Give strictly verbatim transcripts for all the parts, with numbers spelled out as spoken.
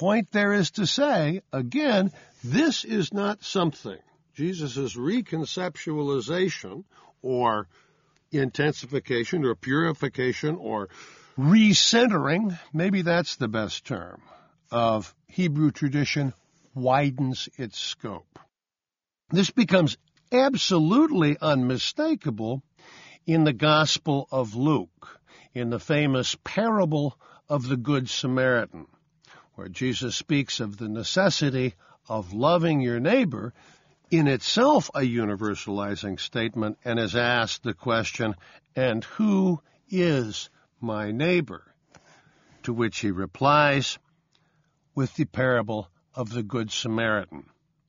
point there is to say, again, this is not something. Jesus' reconceptualization or intensification or purification or recentering, maybe that's the best term, of Hebrew tradition widens its scope. This becomes absolutely unmistakable in the Gospel of Luke, in the famous parable of the Good Samaritan, where Jesus speaks of the necessity of loving your neighbor, in itself a universalizing statement, and is asked the question, and who is my neighbor? To which he replies with the parable of the Good Samaritan.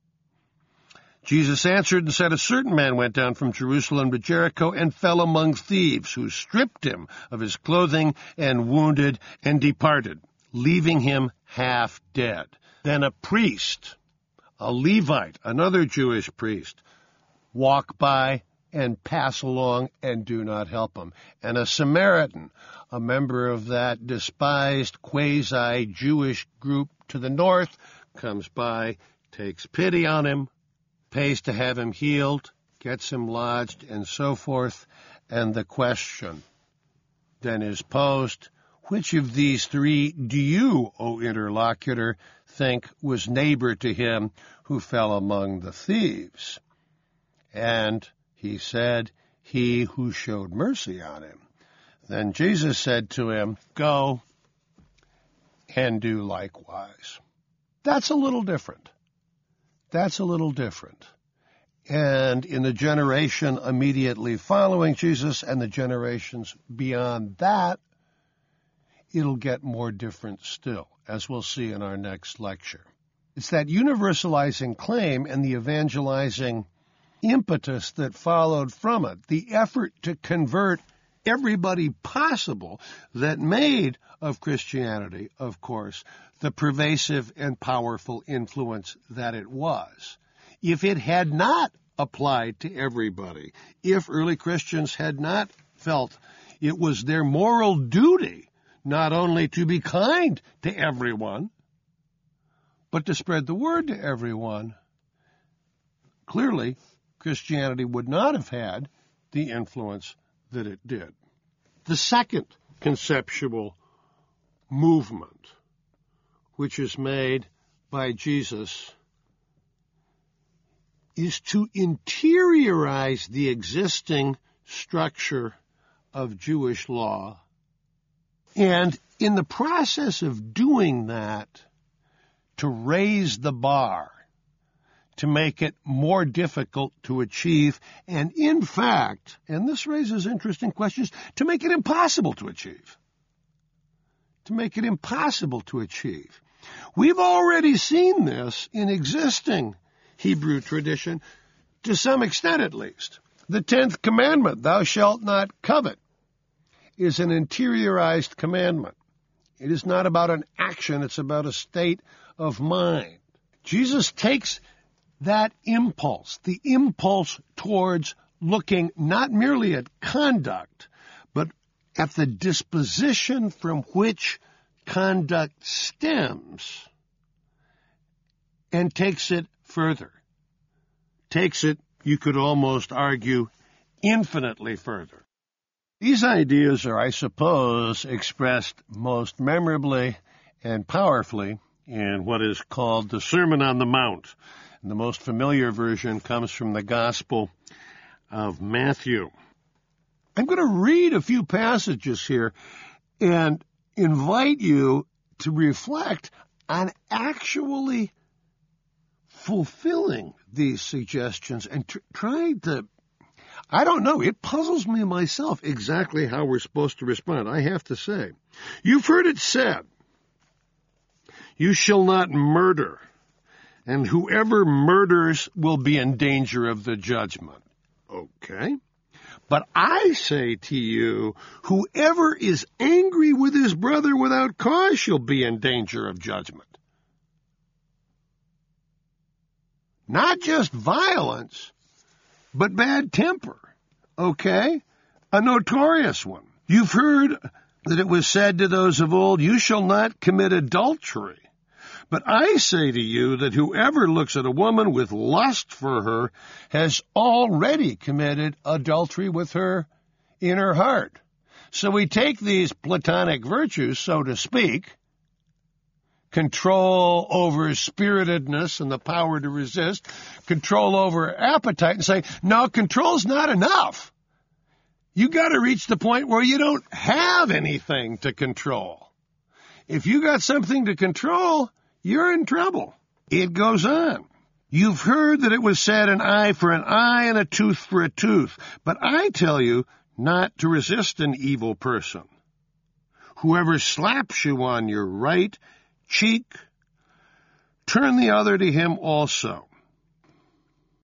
Jesus answered and said, a certain man went down from Jerusalem to Jericho and fell among thieves, who stripped him of his clothing and wounded and departed, leaving him half dead. Then a priest, a Levite, another Jewish priest, walk by and pass along and do not help him. And a Samaritan, a member of that despised quasi-Jewish group to the north, comes by, takes pity on him, pays to have him healed, gets him lodged, and so forth. And the question then is posed, which of these three do you, O interlocutor, think was neighbor to him who fell among the thieves? And he said, he who showed mercy on him. Then Jesus said to him, go and do likewise. That's a little different. That's a little different. And in the generation immediately following Jesus and the generations beyond that, it'll get more different still, as we'll see in our next lecture. It's that universalizing claim and the evangelizing impetus that followed from it, the effort to convert everybody possible, that made of Christianity, of course, the pervasive and powerful influence that it was. If it had not applied to everybody, if early Christians had not felt it was their moral duty not only to be kind to everyone, but to spread the word to everyone, clearly Christianity would not have had the influence that it did. The second conceptual movement, which is made by Jesus, is to interiorize the existing structure of Jewish law, and in the process of doing that, to raise the bar, to make it more difficult to achieve, and in fact, and this raises interesting questions, to make it impossible to achieve. To make it impossible to achieve. We've already seen this in existing Hebrew tradition, to some extent at least. The tenth commandment, thou shalt not covet, is an interiorized commandment. It is not about an action, it's about a state of mind. Jesus takes that impulse, the impulse towards looking not merely at conduct, but at the disposition from which conduct stems, and takes it further. Takes it, you could almost argue, infinitely further. These ideas are, I suppose, expressed most memorably and powerfully in what is called the Sermon on the Mount. And the most familiar version comes from the Gospel of Matthew. I'm going to read a few passages here and invite you to reflect on actually fulfilling these suggestions and tr- trying to, I don't know, it puzzles me myself exactly how we're supposed to respond. I have to say, you've heard it said, you shall not murder, and whoever murders will be in danger of the judgment. Okay. But I say to you, whoever is angry with his brother without cause shall be in danger of judgment. Not just violence, but bad temper. Okay? A notorious one. You've heard that it was said to those of old, you shall not commit adultery. But I say to you that whoever looks at a woman with lust for her has already committed adultery with her in her heart. So we take these Platonic virtues, so to speak, control over spiritedness and the power to resist, control over appetite, and say, no, control's not enough. You got to reach the point where you don't have anything to control. If you got something to control, you're in trouble. It goes on. You've heard that it was said, an eye for an eye and a tooth for a tooth. But I tell you not to resist an evil person. Whoever slaps you on your right cheek, turn the other to him also.